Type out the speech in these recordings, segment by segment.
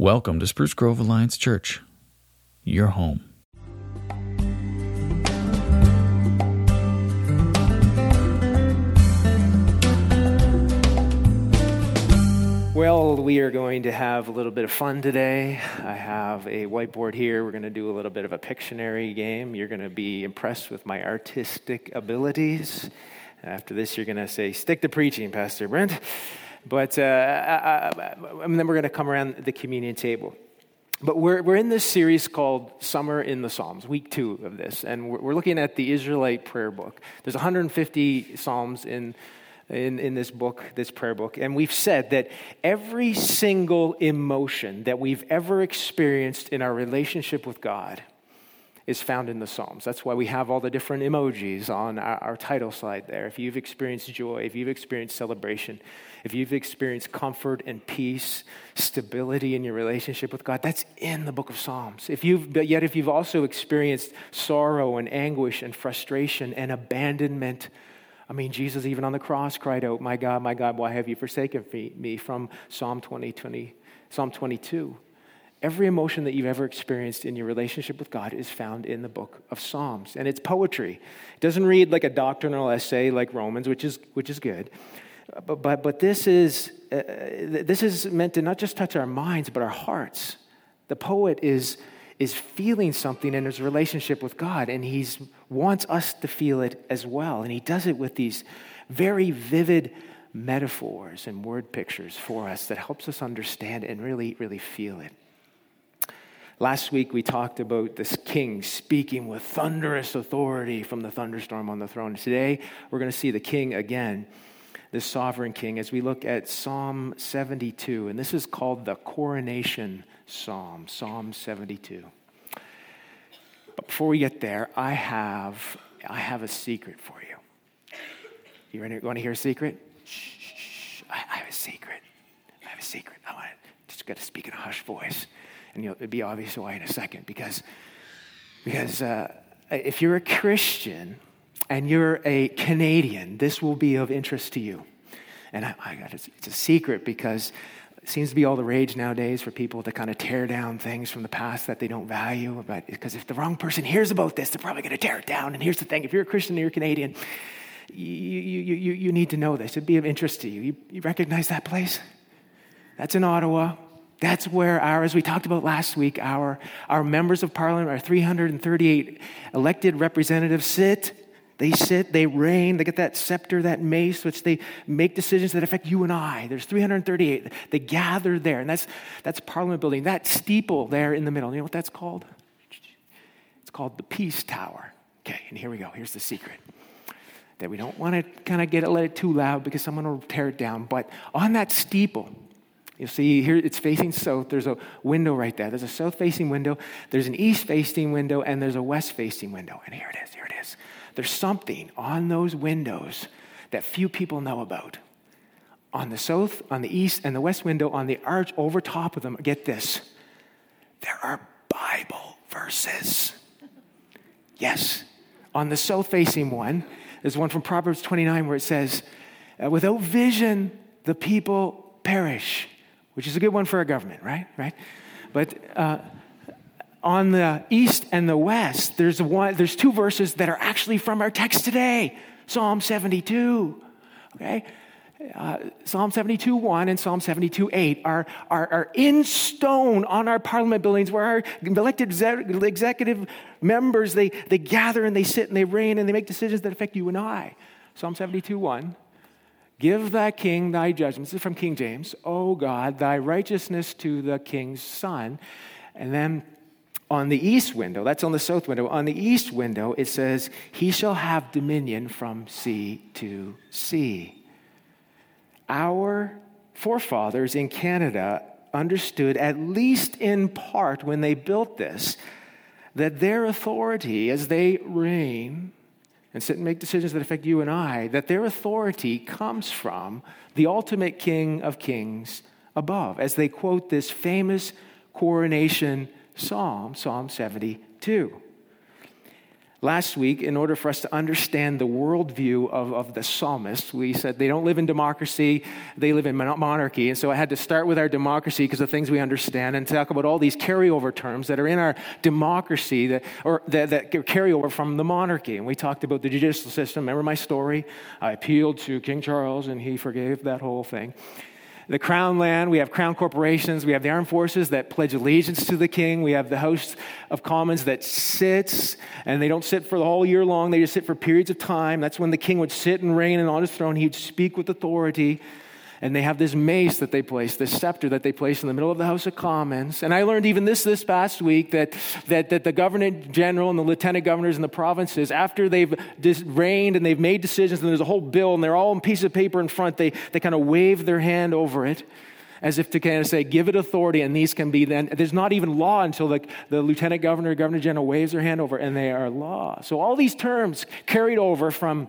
Welcome to Spruce Grove Alliance Church, your home. Well, we are going to have a little bit of fun today. I have a whiteboard here. We're going to do a little bit of a Pictionary game. You're going to be impressed with my artistic abilities. After this, you're going to say, stick to preaching, Pastor Brent. But and then we're going to come around the communion table. But we're in this series called Summer in the Psalms, week 2 of this. And we're looking at the Israelite prayer book. There's 150 Psalms in this book, this prayer book. And we've said that every single emotion that we've ever experienced in our relationship with God is found in the Psalms. That's why we have all the different emojis on our title slide there. If you've experienced joy, if you've experienced celebration, if you've experienced comfort and peace, stability in your relationship with God, that's in the book of Psalms. If you've also experienced sorrow and anguish and frustration and abandonment, I mean, Jesus even on the cross cried out, my God, why have you forsaken me?" from Psalm 22. Every emotion that you've ever experienced in your relationship with God is found in the book of Psalms. And it's poetry. It doesn't read like a doctrinal essay like Romans, which is good. But this is meant to not just touch our minds, but our hearts. The poet is feeling something in his relationship with God, and he wants us to feel it as well. And he does it with these very vivid metaphors and word pictures for us that helps us understand and really, really feel it. Last week, we talked about this king speaking with thunderous authority from the thunderstorm on the throne. Today, we're going to see the king again, this sovereign king, as we look at Psalm 72. And this is called the coronation psalm, Psalm 72. But before we get there, I have a secret for you. You want to hear a secret? Shh. I have a secret. I just got to speak in a hushed voice. And it'll be obvious why in a second, because if you're a Christian and you're a Canadian, this will be of interest to you. And it's a secret because it seems to be all the rage nowadays for people to kind of tear down things from the past that they don't value. But because if the wrong person hears about this, they're probably going to tear it down. And here's the thing: if you're a Christian and you're Canadian, you need to know this. It'd be of interest to you. You recognize that place? That's in Ottawa. That's where as we talked about last week, our members of parliament, our 338 elected representatives sit. They reign, they get that scepter, that mace, which they make decisions that affect you and I. There's 338. They gather there, and that's Parliament building. That steeple there in the middle, you know what that's called? It's called the Peace Tower. Okay, and here we go. Here's the secret. That we don't want to kind of let it too loud because someone will tear it down. But on that steeple, you'll see here it's facing south. There's a window right there. There's a south-facing window. There's an east-facing window, and there's a west-facing window. And here it is. There's something on those windows that few people know about. On the south, on the east, and the west window, on the arch over top of them, get this, there are Bible verses. Yes. On the south-facing one, there's one from Proverbs 29 where it says, without vision, the people perish. Which is a good one for our government, right? But on the east and the west, there's 2 verses that are actually from our text today. Psalm 72, okay? Psalm 72:1 and Psalm 72:8 are in stone on our parliament buildings where our elected executive members, they gather and they sit and they reign and they make decisions that affect you and I. Psalm 72:1. Give thy king thy judgments. This is from King James. O God, thy righteousness to the king's son. And then on the east window, that's on the south window, on the east window, it says, he shall have dominion from sea to sea. Our forefathers in Canada understood, at least in part when they built this, that their authority as they reign and sit and make decisions that affect you and I, that their authority comes from the ultimate King of Kings above, as they quote this famous coronation psalm, Psalm 72. Last week, in order for us to understand the worldview of the psalmists, we said they don't live in democracy, they live in monarchy. And so I had to start with our democracy because of things we understand and talk about all these carryover terms that are in our democracy that carry over from the monarchy. And we talked about the judicial system. Remember my story? I appealed to King Charles and he forgave that whole thing. The crown land, we have crown corporations, we have the armed forces that pledge allegiance to the king, we have the House of Commons that sits, and they don't sit for the whole year long, they just sit for periods of time. That's when the king would sit and reign, and on his throne he'd speak with authority. And they have this mace that they place, this scepter that they place in the middle of the House of Commons. And I learned even this past week that the governor general and the lieutenant governors in the provinces, after they've reigned and they've made decisions and there's a whole bill and they're all on a piece of paper in front, they kind of wave their hand over it as if to kind of say, give it authority, and these can be then. There's not even law until the lieutenant governor or governor general waves their hand over, and they are law. So all these terms carried over from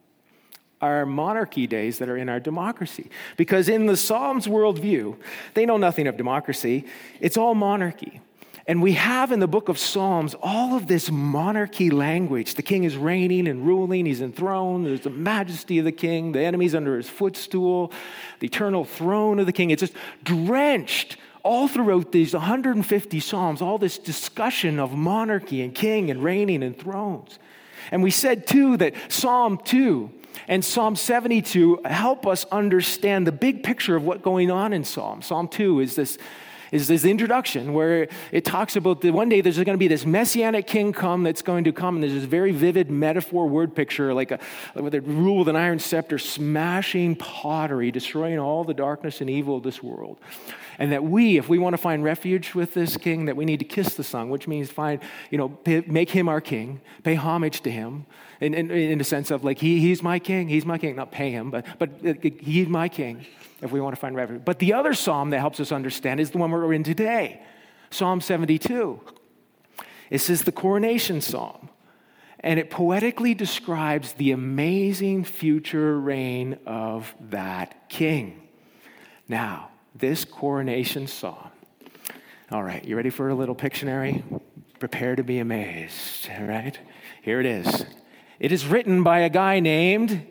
our monarchy days that are in our democracy. Because in the Psalms worldview, they know nothing of democracy. It's all monarchy. And we have in the book of Psalms all of this monarchy language. The king is reigning and ruling. He's enthroned. There's the majesty of the king. The enemy's under his footstool. The eternal throne of the king. It's just drenched all throughout these 150 Psalms, all this discussion of monarchy and king and reigning and thrones. And we said, too, that Psalm 2 and Psalm 72 help us understand the big picture of what's going on in Psalm. Psalm 2 is this introduction where it talks about that one day there's going to be this messianic king that's going to come, and there's this very vivid metaphor word picture, like with a rule with an iron scepter, smashing pottery, destroying all the darkness and evil of this world. And that if we want to find refuge with this king, that we need to kiss the Son, which means make him our king, pay homage to him, in the sense of like he's my king, not pay him, but he's my king. If we want to find refuge. But the other psalm that helps us understand is the one we're in today, Psalm 72. This is the coronation psalm, and it poetically describes the amazing future reign of that king. Now, this coronation psalm. All right, you ready for a little Pictionary? Prepare to be amazed, all right? Here it is. It is written by a guy named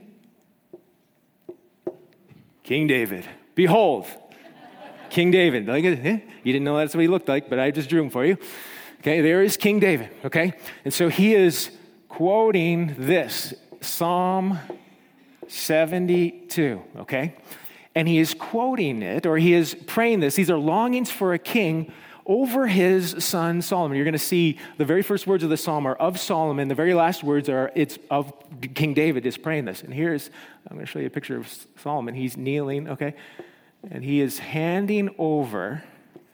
King David. Behold, King David. You didn't know that's what he looked like, but I just drew him for you. Okay, there is King David, okay? And so he is quoting this, Psalm 72, okay? And he is quoting it, or he is praying this. These are longings for a king over his son Solomon. You're going to see the very first words of the psalm are of Solomon. The very last words it's of King David is praying this. And I'm going to show you a picture of Solomon. He's kneeling, okay? And he is handing over.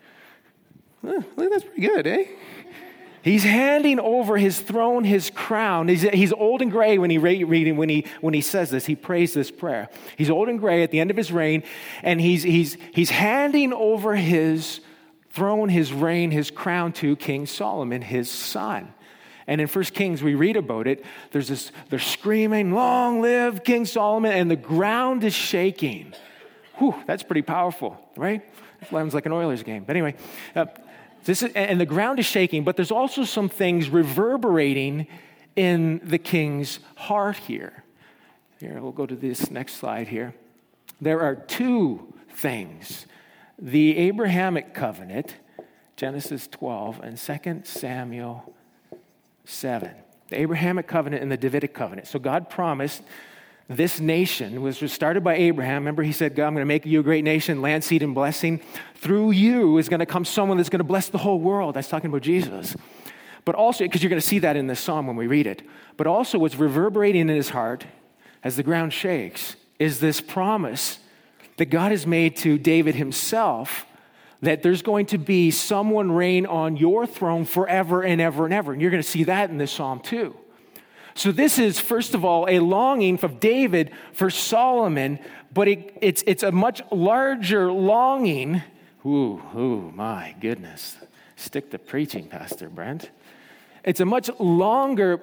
Look, that's pretty good, eh? He's handing over his throne, his crown. He's old and gray when he says this. He prays this prayer. He's old and gray at the end of his reign, and he's handing over his throne, his reign, his crown to King Solomon, his son. And in 1 Kings, we read about it. They're screaming, long live King Solomon, and the ground is shaking. Whew, that's pretty powerful, right? That sounds like an Oilers game. But anyway, and the ground is shaking, but there's also some things reverberating in the king's heart here. Here, we'll go to this next slide here. There are two things. The Abrahamic covenant, Genesis 12, and 2 Samuel 7. The Abrahamic covenant and the Davidic covenant. So God promised this nation was started by Abraham. Remember, he said, God, I'm going to make you a great nation, land, seed, and blessing. Through you is going to come someone that's going to bless the whole world. That's talking about Jesus. But also, because you're going to see that in this psalm when we read it. But also what's reverberating in his heart as the ground shakes is this promise that God has made to David himself that there's going to be someone reign on your throne forever and ever and ever. And you're going to see that in this psalm too. So this is, first of all, a longing of David for Solomon, but it's a much larger longing. Ooh, my goodness. Stick to preaching, Pastor Brent. It's a much larger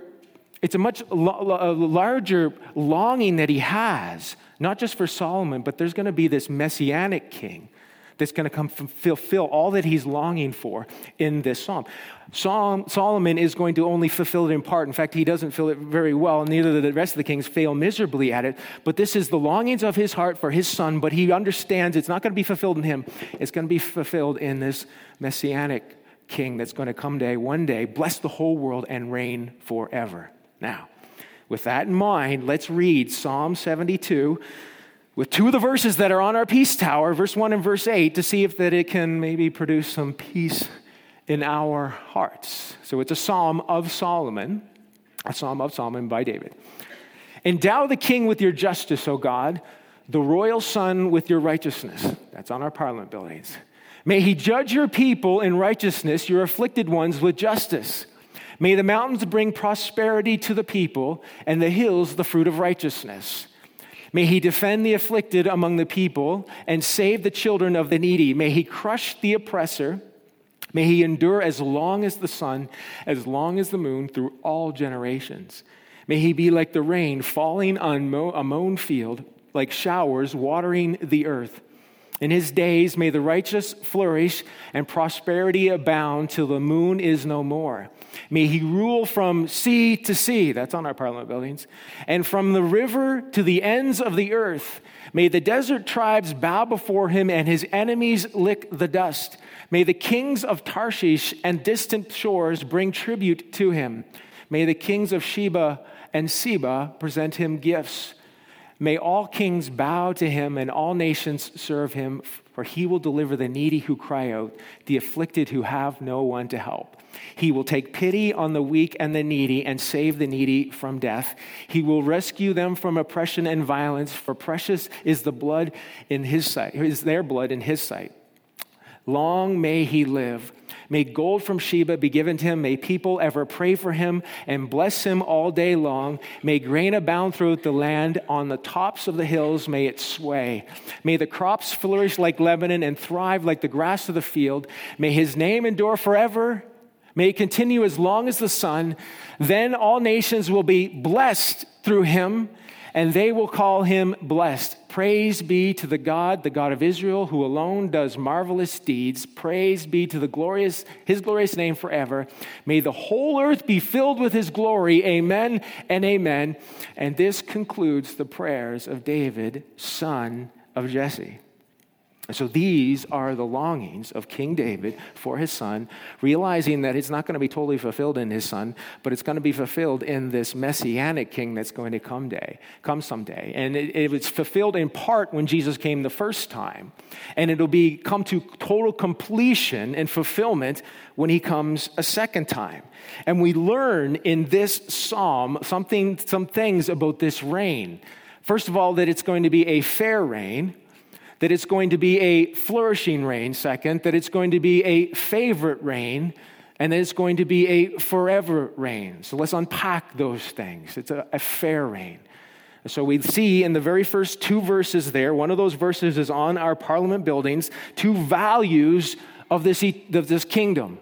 longing that he has, not just for Solomon, but there's going to be this messianic king that's going to come fulfill all that he's longing for in this psalm. Solomon is going to only fulfill it in part. In fact, he doesn't fill it very well, and neither do the rest of the kings fail miserably at it. But this is the longings of his heart for his son, but he understands it's not going to be fulfilled in him. It's going to be fulfilled in this messianic king that's going to come one day, bless the whole world and reign forever. Now, with that in mind, let's read Psalm 72 with two of the verses that are on our peace tower, verse 1 and verse 8, to see if that it can maybe produce some peace in our hearts. So it's a psalm of Solomon by David. Endow the king with your justice, O God, the royal son with your righteousness. That's on our parliament buildings. May he judge your people in righteousness, your afflicted ones with justice. May the mountains bring prosperity to the people, and the hills the fruit of righteousness. May he defend the afflicted among the people and save the children of the needy. May he crush the oppressor. May he endure as long as the sun, as long as the moon, through all generations. May he be like the rain falling on a mown field, like showers watering the earth. In his days may the righteous flourish and prosperity abound till the moon is no more. May he rule from sea to sea, that's on our parliament buildings, and from the river to the ends of the earth. May the desert tribes bow before him and his enemies lick the dust. May the kings of Tarshish and distant shores bring tribute to him. May the kings of Sheba and Seba present him gifts. May all kings bow to him and all nations serve him, for he will deliver the needy who cry out, the afflicted who have no one to help. He will take pity on the weak and the needy and save the needy from death. He will rescue them from oppression and violence, for precious is the blood in his sight, is their blood in his sight. Long may he live. May gold from Sheba be given to him. May people ever pray for him and bless him all day long. May grain abound throughout the land. On the tops of the hills may it sway. May the crops flourish like Lebanon and thrive like the grass of the field. May his name endure forever. May it continue as long as the sun. Then all nations will be blessed through him, and they will call him blessed. Praise be to the God of Israel, who alone does marvelous deeds. Praise be to his glorious name forever. May the whole earth be filled with his glory. Amen and amen. And this concludes the prayers of David, son of Jesse. So these are the longings of King David for his son, realizing that it's not going to be totally fulfilled in his son, but it's going to be fulfilled in this messianic king that's going to come someday. And it was fulfilled in part when Jesus came the first time, and it'll come to total completion and fulfillment when he comes a second time. And we learn in this psalm some things about this reign. First of all, that it's going to be a fair reign, that it's going to be a flourishing reign, second, that it's going to be a favorite reign, and that it's going to be a forever reign. So let's unpack those things. It's a fair reign. So we see in the very first two verses there, one of those verses is on our parliament buildings, two values of this kingdom: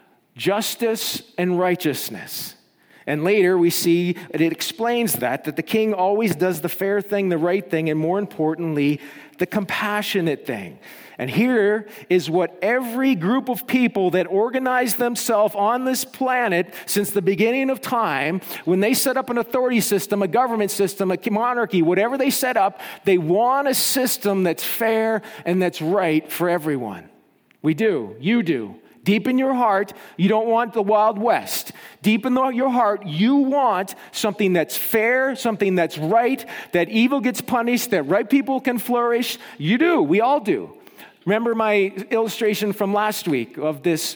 justice and righteousness. And later we see that it explains that the king always does the fair thing, the right thing, and more importantly, the compassionate thing. And here is what every group of people that organize themselves on this planet since the beginning of time, when they set up an authority system, a government system, a monarchy, whatever they set up, they want a system that's fair and that's right for everyone. We do. You do. Deep in your heart, you don't want the Wild West. Deep in your heart, you want something that's fair, something that's right, that evil gets punished, that right people can flourish. You do. We all do. Remember my illustration from last week of this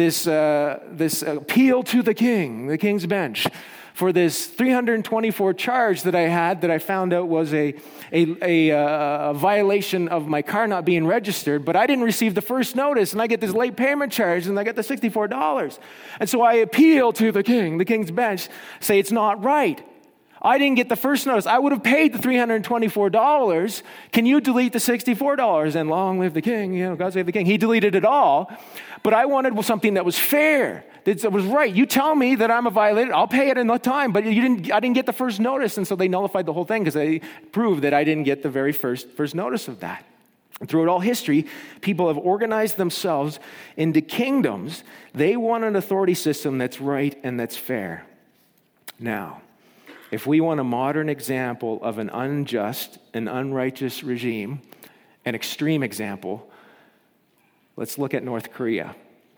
appeal to the king, the king's bench, for this 324 charge that I found out was a violation of my car not being registered, but I didn't receive the first notice, and I get this late payment charge, and I get the $64. And so I appeal to the king's bench, say it's not right. I didn't get the first notice. I would have paid the $324. Can you delete the $64? And long live the king, God save the king. He deleted it all. But I wanted something that was fair, that was right. You tell me that I'm a violator, I'll pay it in the time, but I didn't get the first notice. And so they nullified the whole thing because they proved that I didn't get the very first notice of that. Throughout all history, people have organized themselves into kingdoms. They want an authority system that's right and that's fair. Now, if we want a modern example of an unjust and unrighteous regime, an extreme example, let's look at North Korea.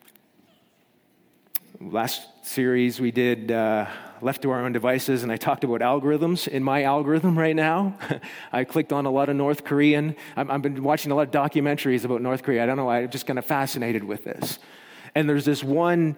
Last series we did Left to Our Own Devices, and I talked about algorithms. In my algorithm right now, I clicked on a lot of North Korean. I've been watching a lot of documentaries about North Korea. I don't know, I'm just kind of fascinated with this. And there's this one,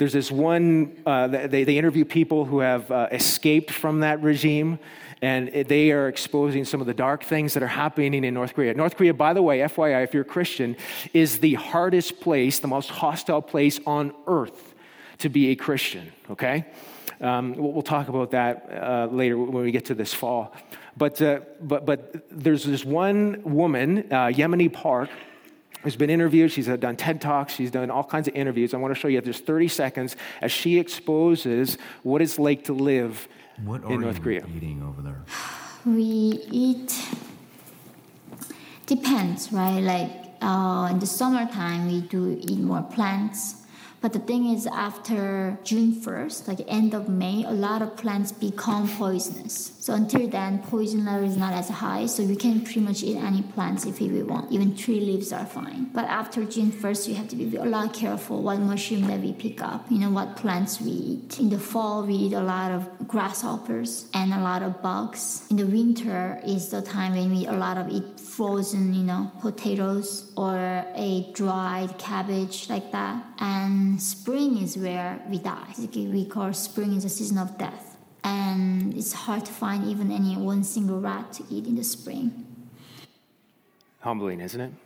they interview people who have escaped from that regime, and they are exposing some of the dark things that are happening in North Korea. North Korea, by the way, FYI, if you're a Christian, is the hardest place, the most hostile place on earth to be a Christian, okay? We'll talk about that later when we get to this fall. But there's this one woman, Yemeni Park, who's been interviewed. She's done TED Talks. She's done all kinds of interviews. I want to show you just 30 seconds as she exposes what it's like to live in North Korea. What are you eating over there? We eat, depends, right? Like in the summertime, we do eat more plants. But the thing is, after June 1st, like end of May, a lot of plants become poisonous. So until then, poison level is not as high, so you can pretty much eat any plants if you want. Even tree leaves are fine. But after June 1st, you have to be a lot careful what mushroom that we pick up, what plants we eat. In the fall, we eat a lot of grasshoppers and a lot of bugs. In the winter is the time when we eat frozen, potatoes or a dried cabbage like that. And spring is where we die. We call spring is a season of death. And it's hard to find even one single rat to eat in the spring. Humbling, isn't it?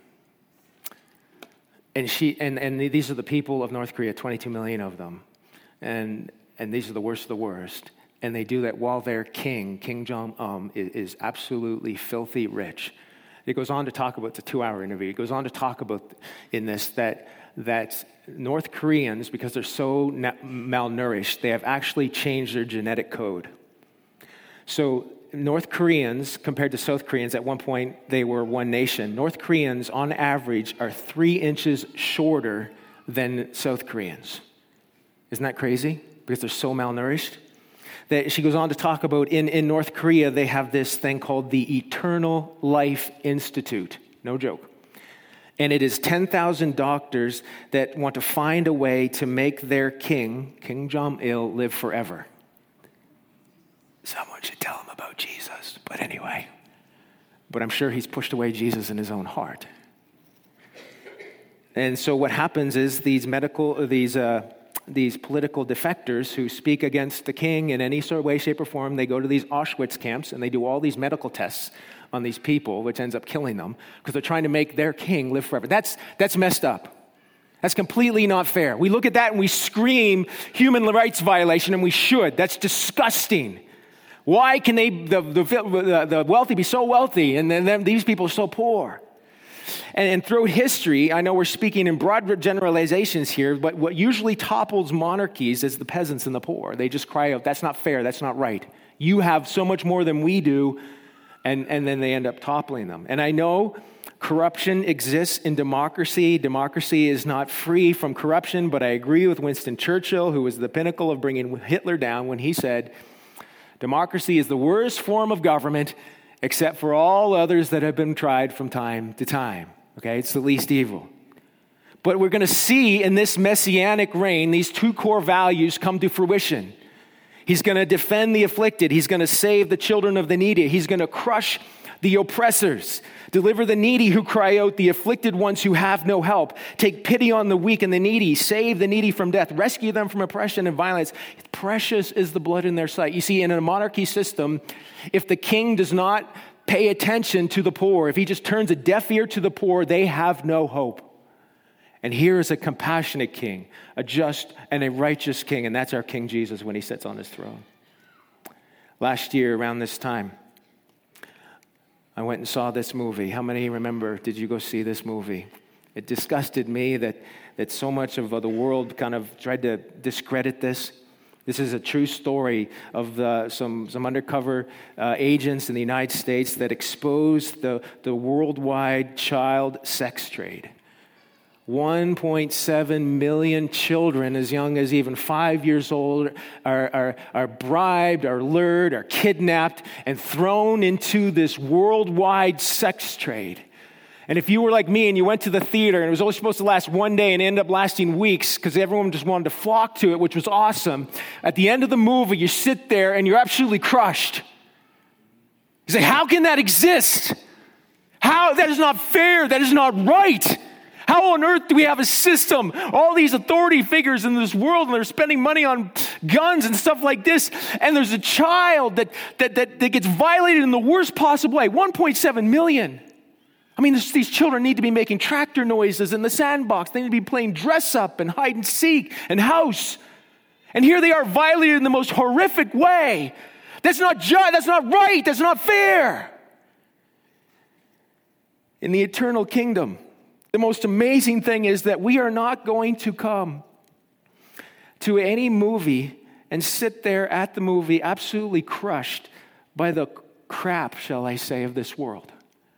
And these are the people of North Korea, 22 million of them. And these are the worst of the worst. And they do that while their king, Kim Jong-un, is absolutely filthy rich. It goes on to talk about, it's a 2-hour interview, it goes on to talk about in this that North Koreans, because they're so malnourished, they have actually changed their genetic code. So North Koreans, compared to South Koreans, at one point they were one nation. North Koreans, on average, are 3 inches shorter than South Koreans. Isn't that crazy? Because they're so malnourished. She goes on to talk about in North Korea, they have this thing called the Eternal Life Institute. No joke. And it is 10,000 doctors that want to find a way to make their king, Kim Jong-il, live forever. Someone should tell him about Jesus. But anyway, I'm sure he's pushed away Jesus in his own heart. And so what happens is these political defectors who speak against the king in any sort of way, shape, or form, they go to these Auschwitz camps and they do all these medical tests on these people, which ends up killing them because they're trying to make their king live forever. That's messed up. That's completely not fair. We look at that and we scream human rights violation, and we should. That's disgusting. Why can the wealthy be so wealthy and then these people are so poor? And throughout history, I know we're speaking in broad generalizations here, but what usually topples monarchies is the peasants and the poor. They just cry out, that's not fair, that's not right. You have so much more than we do, and then they end up toppling them. And I know corruption exists in democracy. Democracy is not free from corruption, but I agree with Winston Churchill, who was the pinnacle of bringing Hitler down when he said, democracy is the worst form of government except for all others that have been tried from time to time. Okay, it's the least evil. But we're going to see in this messianic reign, these 2 core values come to fruition. He's going to defend the afflicted. He's going to save the children of the needy. He's going to crush the oppressors, deliver the needy who cry out, the afflicted ones who have no help, take pity on the weak and the needy, save the needy from death, rescue them from oppression and violence. Precious is the blood in their sight. You see, in a monarchy system, if the king does not pay attention to the poor, if he just turns a deaf ear to the poor, they have no hope. And here is a compassionate king, a just and a righteous king, and that's our King Jesus when he sits on his throne. Last year, around this time, I went and saw this movie. How many remember, did you go see this movie? It disgusted me that so much of the world kind of tried to discredit this. This is a true story of some undercover agents in the United States that exposed the worldwide child sex trade. 1.7 million children as young as even 5 years old are bribed, are lured, are kidnapped, and thrown into this worldwide sex trade. And if you were like me and you went to the theater and it was only supposed to last one day and it ended up lasting weeks because everyone just wanted to flock to it, which was awesome, at the end of the movie, you sit there and you're absolutely crushed. You say, how can that exist? How? That is not fair. That is not right. How on earth do we have a system, all these authority figures in this world, and they're spending money on guns and stuff like this, and there's a child that gets violated in the worst possible way, 1.7 million. I mean, these children need to be making tractor noises in the sandbox. They need to be playing dress up and hide and seek and house. And here they are violated in the most horrific way. That's not just, that's not right, that's not fair. In the eternal kingdom, the most amazing thing is that we are not going to come to any movie and sit there at the movie absolutely crushed by the crap, shall I say, of this world.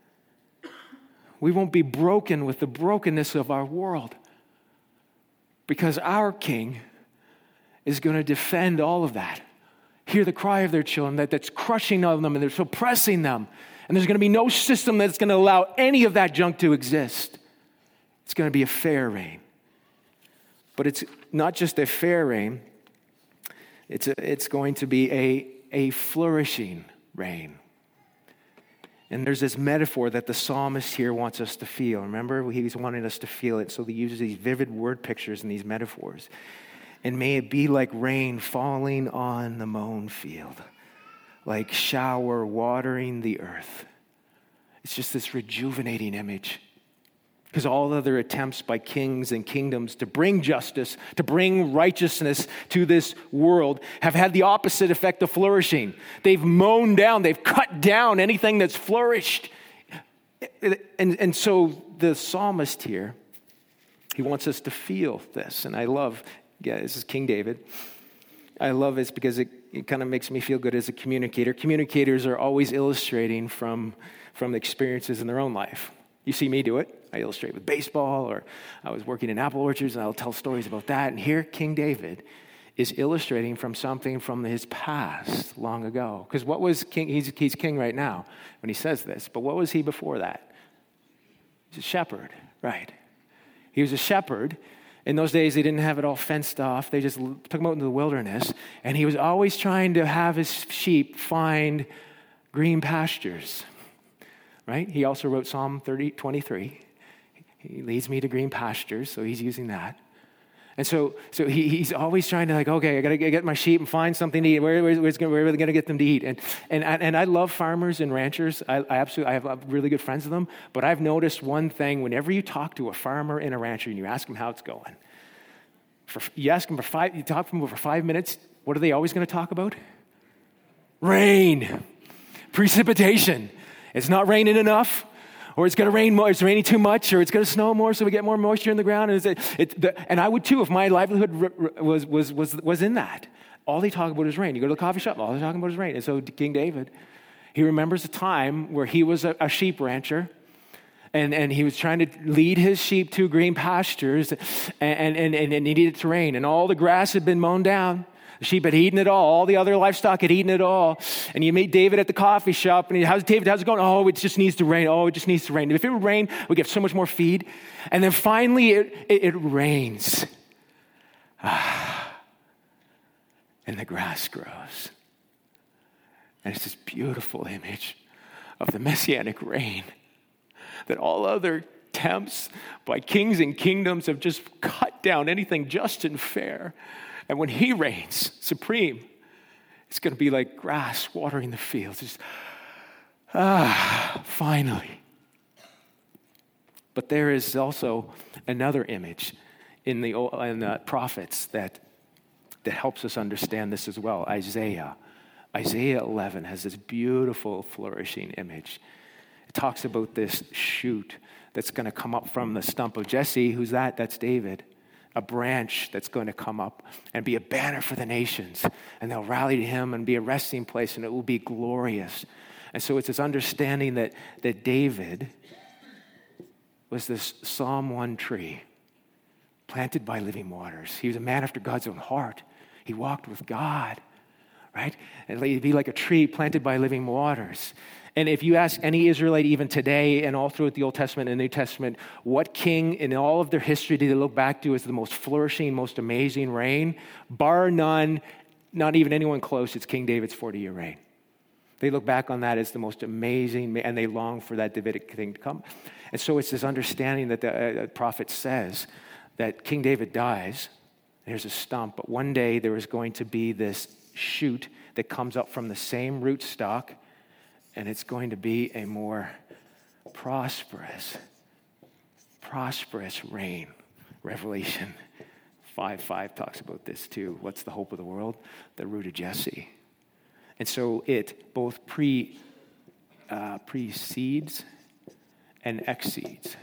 We won't be broken with the brokenness of our world because our King is going to defend all of that. Hear the cry of their children that's crushing on them and they're suppressing them. And there's going to be no system that's going to allow any of that junk to exist. It's going to be a fair reign. But it's not just a fair reign. It's going to be a flourishing reign. And there's this metaphor that the psalmist here wants us to feel. Remember, he's wanting us to feel it. So he uses these vivid word pictures and these metaphors. And may it be like rain falling on the mown field, like shower watering the earth. It's just this rejuvenating image. Because all other attempts by kings and kingdoms to bring justice, to bring righteousness to this world have had the opposite effect of flourishing. They've mown down, they've cut down anything that's flourished. And so the psalmist here, he wants us to feel this. And I love, this is King David. I love this because it kind of makes me feel good as a communicator. Communicators are always illustrating from the experiences in their own life. You see me do it. I illustrate with baseball, or I was working in apple orchards, and I'll tell stories about that. And here, King David is illustrating from something from his past long ago. Because what was king? He's king right now when he says this. But what was he before that? He's a shepherd, right? He was a shepherd. In those days, they didn't have it all fenced off. They just took him out into the wilderness. And he was always trying to have his sheep find green pastures, right? He also wrote Psalm 23. He leads me to green pastures, so he's using that. And so he's always trying to okay, I got to get my sheep and find something to eat. Where are we going to get them to eat? And I love farmers and ranchers. I have really good friends with them. But I've noticed one thing: whenever you talk to a farmer and a rancher and you ask them how it's going, you talk to them for 5 minutes. What are they always going to talk about? Rain, precipitation. It's not raining enough. Or it's going to rain more, it's raining too much, or it's going to snow more, so we get more moisture in the ground. And I would too if my livelihood was in that. All they talk about is rain. You go to the coffee shop, all they're talking about is rain. And so King David, he remembers a time where he was a sheep rancher, and he was trying to lead his sheep to green pastures, and he needed it to rain. And all the grass had been mown down. The sheep had eaten it all the other livestock had eaten it all. And you meet David at the coffee shop, and how's it going? Oh, it just needs to rain. Oh, it just needs to rain. If it would rain, we get so much more feed. And then finally it rains. And the grass grows. And it's this beautiful image of the messianic reign that all other attempts by kings and kingdoms have just cut down anything just and fair. And when he reigns supreme, it's going to be like grass watering the fields. Just, finally. But there is also another image in the prophets that helps us understand this as well. Isaiah 11 has this beautiful flourishing image. It talks about this shoot that's going to come up from the stump of Jesse. Who's that? That's David. a branch that's going to come up and be a banner for the nations. And they'll rally to him and be a resting place, and it will be glorious. And so it's this understanding that David was this Psalm 1 tree planted by living waters. He was a man after God's own heart. He walked with God, right? And he'd be like a tree planted by living waters. And if you ask any Israelite even today and all throughout the Old Testament and New Testament, what king in all of their history do they look back to as the most flourishing, most amazing reign? Bar none, not even anyone close, it's King David's 40-year reign. They look back on that as the most amazing, and they long for that Davidic thing to come. And so it's this understanding that the prophet says that King David dies, there's a stump, but one day there is going to be this shoot that comes up from the same rootstock, and it's going to be a more prosperous reign. Revelation 5:5 talks about this too. What's the hope of the world? The root of Jesse. And so it both precedes and exceeds.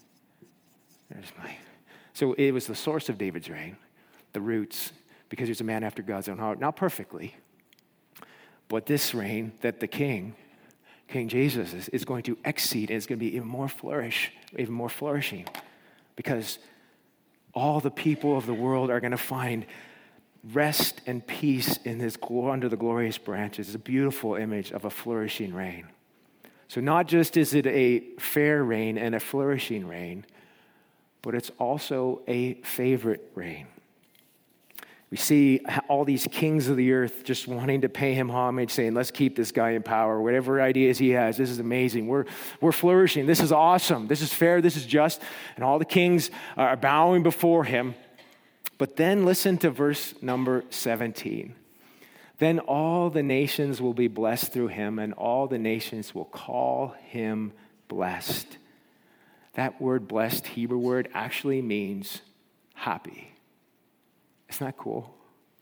So it was the source of David's reign, the roots, because he was a man after God's own heart. Not perfectly, but this reign that the King Jesus is going to exceed, and it's going to be even more flourishing, because all the people of the world are going to find rest and peace in his under the glorious branches. It's a beautiful image of a flourishing reign. So not just is it a fair reign and a flourishing reign, but it's also a favorite reign. We see all these kings of the earth just wanting to pay him homage, saying, let's keep this guy in power. Whatever ideas he has, this is amazing. We're flourishing. This is awesome. This is fair. This is just. And all the kings are bowing before him. But then listen to verse number 17. Then all the nations will be blessed through him, and all the nations will call him blessed. That word blessed, Hebrew word, actually means happy. Isn't that cool?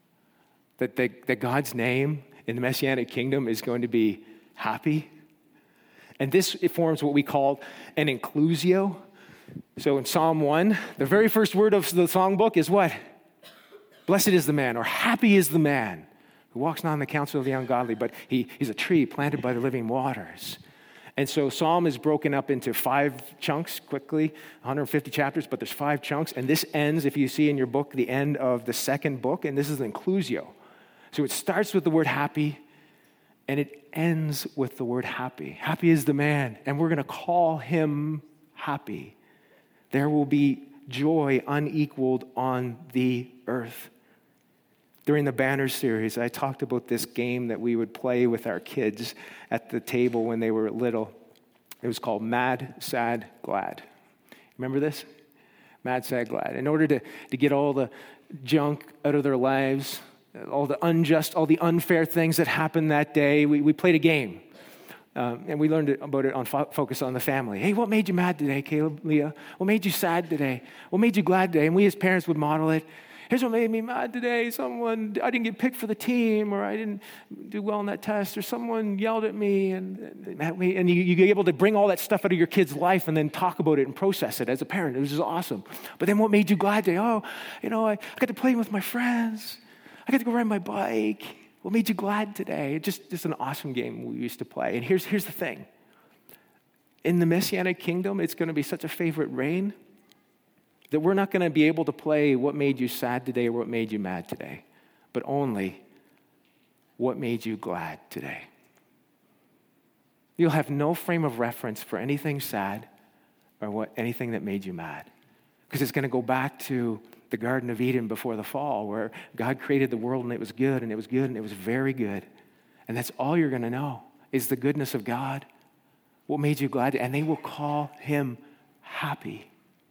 That God's name in the Messianic kingdom is going to be happy. And this forms what we call an inclusio. So in Psalm 1, the very first word of the songbook is what? Blessed is the man, or happy is the man who walks not in the counsel of the ungodly, but he's a tree planted by the living waters. And so Psalm is broken up into 5 chunks quickly, 150 chapters, but there's 5 chunks. And this ends, if you see in your book, the end of the second book, and this is an inclusio. So it starts with the word happy, and it ends with the word happy. Happy is the man, and we're going to call him happy. There will be joy unequaled on the earth. During the Banner series, I talked about this game that we would play with our kids at the table when they were little. It was called Mad, Sad, Glad. Remember this? Mad, Sad, Glad. In order to get all the junk out of their lives, all the unfair things that happened that day, we played a game. And we learned about it on Focus on the Family. Hey, what made you mad today, Caleb, Leah? What made you sad today? What made you glad today? And we as parents would model it. Here's what made me mad today. I didn't get picked for the team, or I didn't do well on that test, or someone yelled at me, and you get able to bring all that stuff out of your kid's life and then talk about it and process it as a parent. It was just awesome. But then what made you glad today? I got to play with my friends. I got to go ride my bike. What made you glad today? Just an awesome game we used to play. And here's the thing. In the Messianic kingdom, it's going to be such a favorite reign that we're not going to be able to play what made you sad today or what made you mad today, but only what made you glad today. You'll have no frame of reference for anything sad or anything that made you mad, because it's going to go back to the Garden of Eden before the fall, where God created the world and it was good and it was good and it was very good. And that's all you're going to know is the goodness of God. What made you glad? And they will call him happy.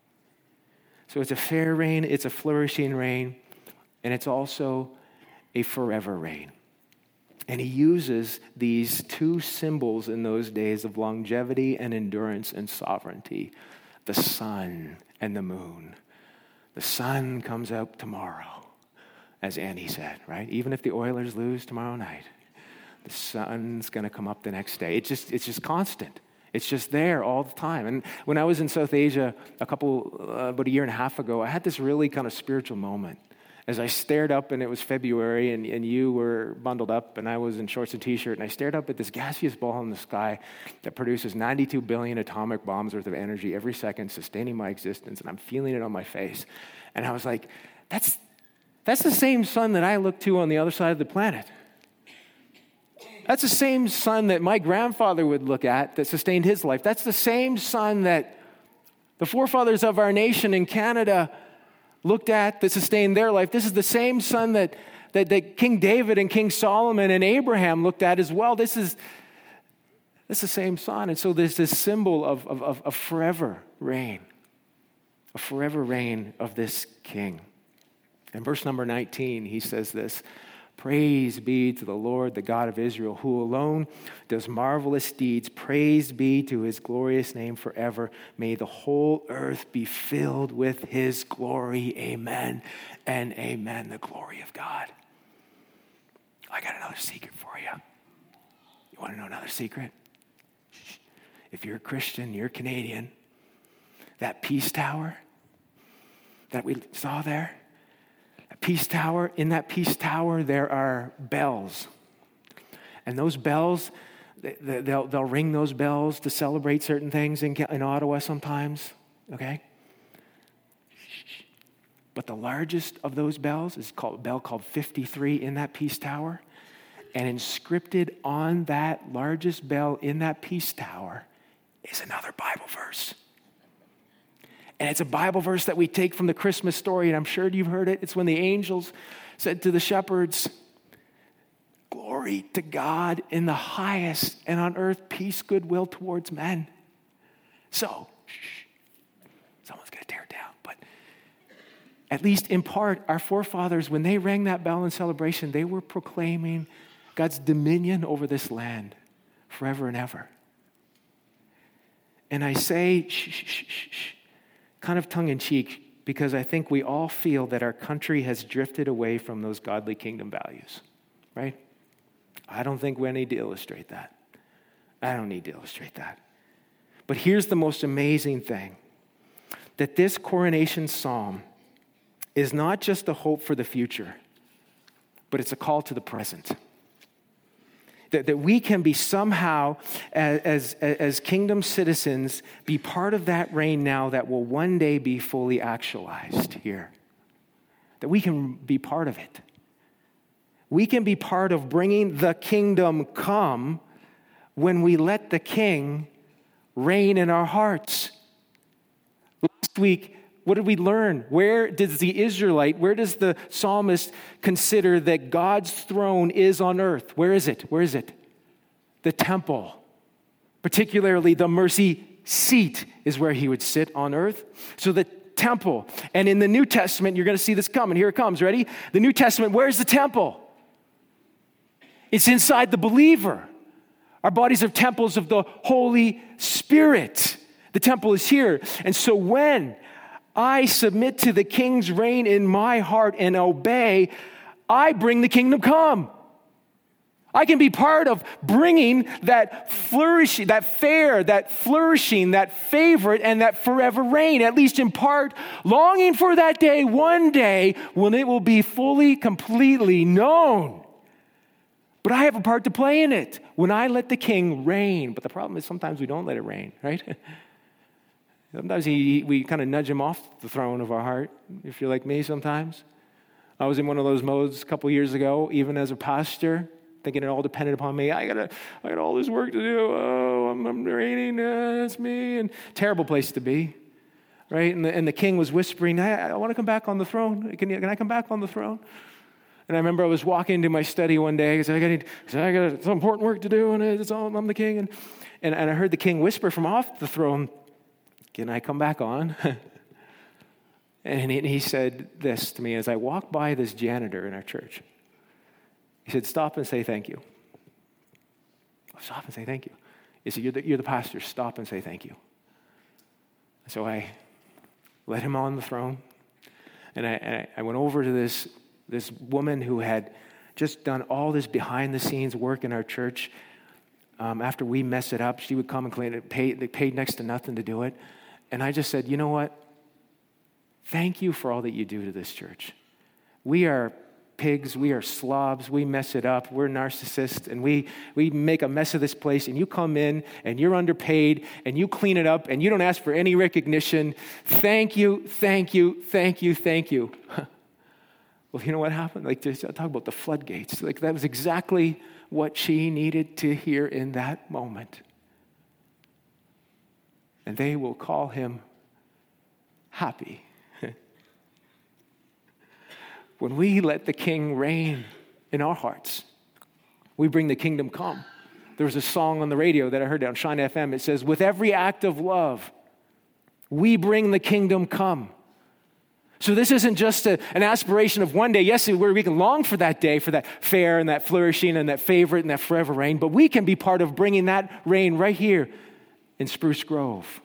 So it's a fair reign, it's a flourishing reign, and it's also a forever reign. And he uses these 2 symbols in those days of longevity and endurance and sovereignty, the sun and the moon. The sun comes out tomorrow, as Annie said, right? Even if the Oilers lose tomorrow night, the sun's going to come up the next day. It's just constant. It's just there all the time. And when I was in South Asia about a year and a half ago, I had this really kind of spiritual moment. As I stared up, and it was February, and you were bundled up, and I was in shorts and t-shirt, and I stared up at this gaseous ball in the sky that produces 92 billion atomic bombs worth of energy every second, sustaining my existence, and I'm feeling it on my face. And I was like, that's the same sun that I look to on the other side of the planet. That's the same sun that my grandfather would look at that sustained his life. That's the same sun that the forefathers of our nation in Canada looked at that sustained their life. This is the same sun that King David and King Solomon and Abraham looked at as well. This is the same sun. And so there's this symbol of forever reign, a forever reign of this king. In verse number 19, he says this, "Praise be to the Lord, the God of Israel, who alone does marvelous deeds. Praise be to his glorious name forever. May the whole earth be filled with his glory. Amen and amen." The glory of God. I got another secret for you. You want to know another secret? If you're a Christian, you're Canadian, that peace tower that we saw there, Peace Tower, in that Peace Tower, there are bells. And those bells, they'll ring those bells to celebrate certain things in Ottawa sometimes, okay? But the largest of those bells is a bell called 53 in that Peace Tower. And inscripted on that largest bell in that Peace Tower is another Bible verse. And it's a Bible verse that we take from the Christmas story, and I'm sure you've heard it. It's when the angels said to the shepherds, "Glory to God in the highest, and on earth peace, goodwill towards men." So, someone's going to tear it down. But at least in part, our forefathers, when they rang that bell in celebration, they were proclaiming God's dominion over this land forever and ever. And I say, shh, kind of tongue-in-cheek, because I think we all feel that our country has drifted away from those godly kingdom values, right? I don't think we need to illustrate that. I don't need to illustrate that. But here's the most amazing thing, that this coronation psalm is not just a hope for the future, but it's a call to the present. That we can be somehow, as kingdom citizens, be part of that reign now that will one day be fully actualized here. That we can be part of it. We can be part of bringing the kingdom come when we let the king reign in our hearts. Last week, what did we learn? Where does the psalmist consider that God's throne is on earth? Where is it? Where is it? The temple. Particularly the mercy seat is where he would sit on earth. So the temple. And in the New Testament, you're going to see this come. And here it comes. Ready? The New Testament, where's the temple? It's inside the believer. Our bodies are temples of the Holy Spirit. The temple is here. And so when I submit to the king's reign in my heart and obey, I bring the kingdom come. I can be part of bringing that flourishing, that fair, that flourishing, that favorite, and that forever reign, at least in part, longing for that day, one day, when it will be fully, completely known. But I have a part to play in it when I let the king reign. But the problem is sometimes we don't let it reign, right? Sometimes we kind of nudge him off the throne of our heart, if you're like me sometimes. I was in one of those modes a couple years ago, even as a pastor, thinking it all depended upon me. I got all this work to do. Oh, I'm reigning. It's me. And terrible place to be, right? And the king was whispering, I want to come back on the throne. Can I come back on the throne? And I remember I was walking into my study one day. I said, I got some important work to do, and I'm the king. And I heard the king whisper from off the throne, "Can I come back on?" And he said this to me as I walked by this janitor in our church. He said, "Stop and say thank you." Stop and say thank you. He said, you're the pastor. Stop and say thank you. So I let him on the throne. And I went over to this woman who had just done all this behind-the-scenes work in our church, after we mess it up, she would come and clean it. They paid next to nothing to do it. And I just said, you know what? Thank you for all that you do to this church. We are pigs, we are slobs, we mess it up, we're narcissists, and we make a mess of this place, and you come in, and you're underpaid, and you clean it up, and you don't ask for any recognition. Thank you, thank you, thank you, thank you. Well, you know what happened? Like, I'll talk about the floodgates. Like, that was exactly what she needed to hear in that moment. And they will call him happy. When we let the King reign in our hearts, we bring the kingdom come. There was a song on the radio that I heard on Shine FM. It says, with every act of love, we bring the kingdom come. So this isn't just an aspiration of one day. Yes, where we can long for that day, for that fair and that flourishing and that favorite and that forever reign, but we can be part of bringing that reign right here in Spruce Grove.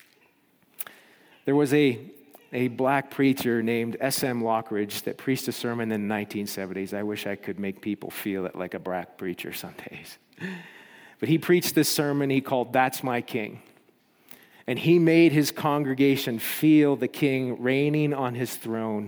There was a black preacher named S.M. Lockridge that preached a sermon in the 1970s. I wish I could make people feel it like a black preacher some days. But he preached this sermon he called That's My King. And he made his congregation feel the King reigning on his throne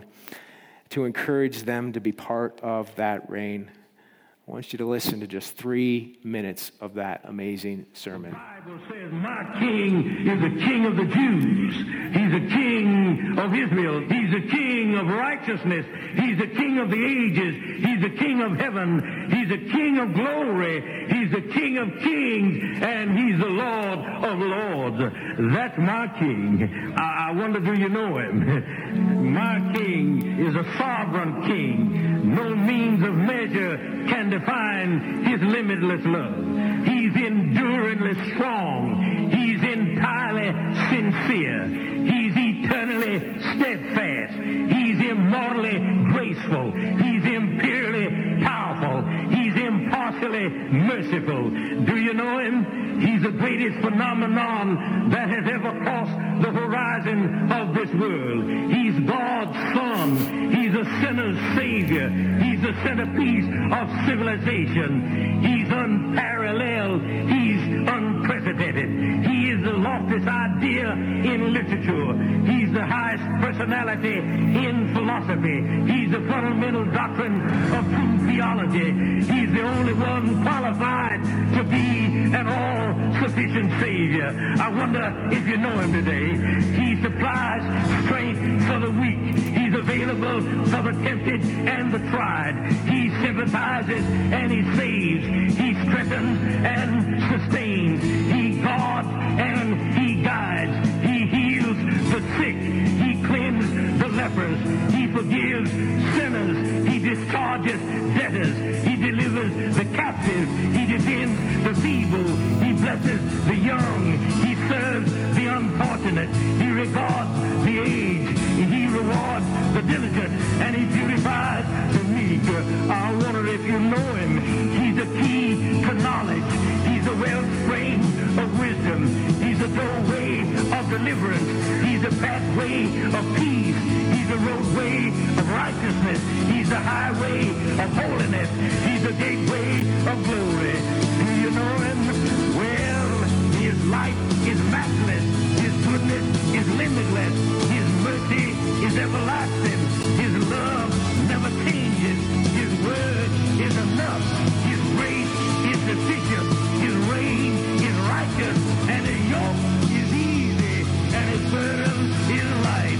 to encourage them to be part of that reign. I want you to listen to just 3 minutes of that amazing sermon. The Bible says, my King is the King of the Jews. He's the King of Israel. He's the King of righteousness. He's the King of the ages. He's the King of heaven. He's the King of glory. He's the King of kings. And He's the Lord of lords. That's my King. I wonder, do you know Him? My King is a sovereign King. No means of measure can define His limitless love. He's enduringly strong. He's entirely sincere. He's eternally steadfast. He's immortally graceful. He's imperially powerful. He's impartially merciful. Do you know Him? He's the greatest phenomenon that has ever crossed the horizon of this world. He's God's Son. He's a sinner's Savior. He's the centerpiece of civilization. He's unparalleled. He's unprecedented. He is the loftiest idea in literature. He's the highest personality in philosophy. He's the fundamental doctrine of true theology. He's the only one qualified to be an all-sufficient Savior. I wonder if you know Him today. He supplies strength for the weak. He's available for the tempted and the tried. He sympathizes and He saves. He strengthens and sustains. He guards and He guides. He heals the sick. He cleanses the lepers. He forgives sinners. He discharges debtors. He delivers the captive. He defends the feeble. He blesses the young. He serves the unfortunate. He regards the aged. He rewards the diligent. And He beautifies the meek. I wonder if you know Him. He's the key to knowledge. He's the wellspring of wisdom. He's the doorway of deliverance. He's the pathway of peace. He's the roadway of righteousness. He's the highway of holiness. He's the gateway of glory. Do you know Him? Well, His light is matchless. His goodness is limitless. His mercy is everlasting. His love never changes. His word is enough. His grace is sufficient. His reign is righteous. And His yoke is easy. And His burden is light.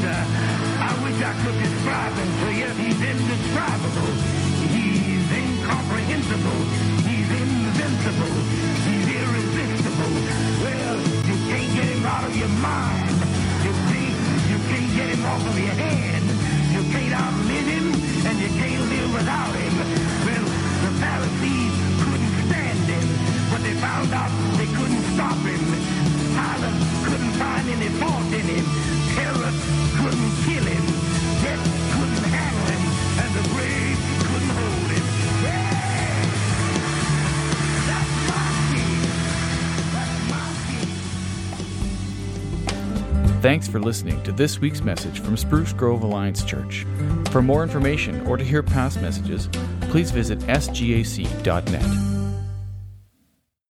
I wish I could describe Him to you. He's indescribable. He's incomprehensible. He's invincible. He's irresistible. Well, you can't get Him out of your mind. You can't get Him off of your hand. You can't outlive Him, and you can't live without Him. Well, the Pharisees couldn't stand Him, but they found out they couldn't stop Him. Pilate couldn't find any fault in Him. Herod couldn't kill Him. Death couldn't handle Him, and the grave couldn't hold Him. Yeah! That's my King. That's my King. Thanks for listening to this week's message from Spruce Grove Alliance Church. For more information or to hear past messages, please visit sgac.net.